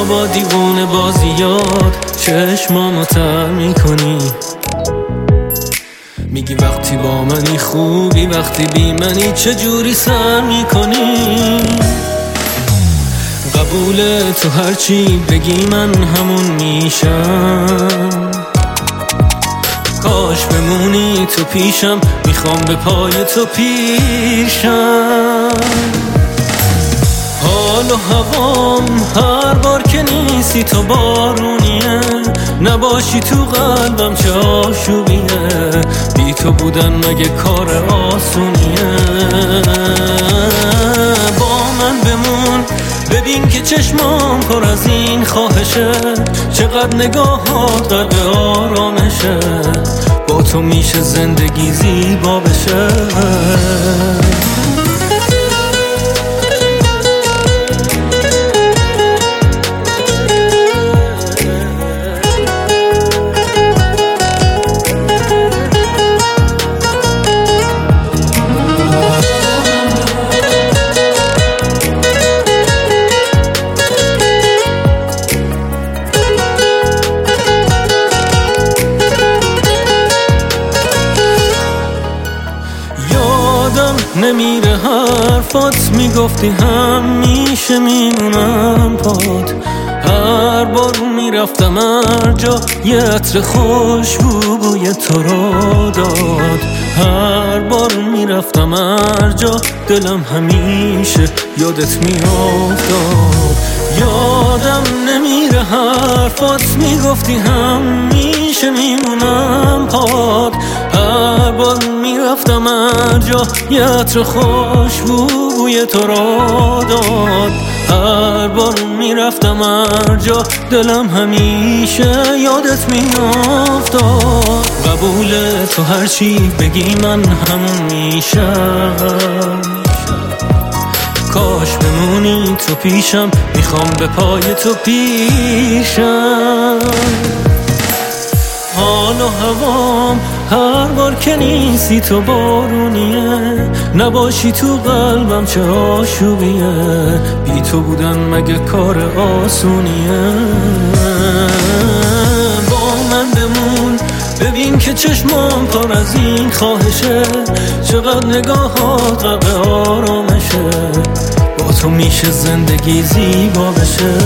با دیوونه بازیات چشمامو تر میکنی. میگی وقتی با منی خوبی، وقتی بی منی چجوری سر میکنی. قبول تو هرچی بگی من همون میشم. کاش بمونی تو پیشم، میخوام به پای تو پیشم. حال و هوام هر بار که نیستی تو بارونیه، نباشی تو قلبم چه آشوبیه. بی تو بودن مگه کار آسونیه. با من بمون ببین که چشمام پر از این خواهشه، چقدر نگاهات غرق آرامشه. با تو میشه زندگی زیبا بشه. نمیره حرفات، میگفتی همیشه میمونم پات. هر بار میرفتم هر جا یه عطر خوشبو بوی تو رو داد. هر بار میرفتم هر جا دلم همیشه یادت میافتاد. یادم نمیره حرفات، میگفتی همیشه میمونم پات. هر بار میرفتم هر جا یه عطر خوشبو بوی تو رو داد. هر بار میرفتم هر جا دلم همیشه یادت میافتاد. قبول تو هرچی بگی من همون میشم. کاش بمونی تو پیشم، میخوام به پای تو پیشم. حال و هوام هر بار که نیستی تو بارونیه، نباشی تو قلبم چه آشوبیه. بی تو بودن مگه کار آسونیه. با من بمون ببین که چشمام پر از این خواهشه، چقدر نگاهات غرق آرامشه. با تو میشه زندگی زیبا بشه.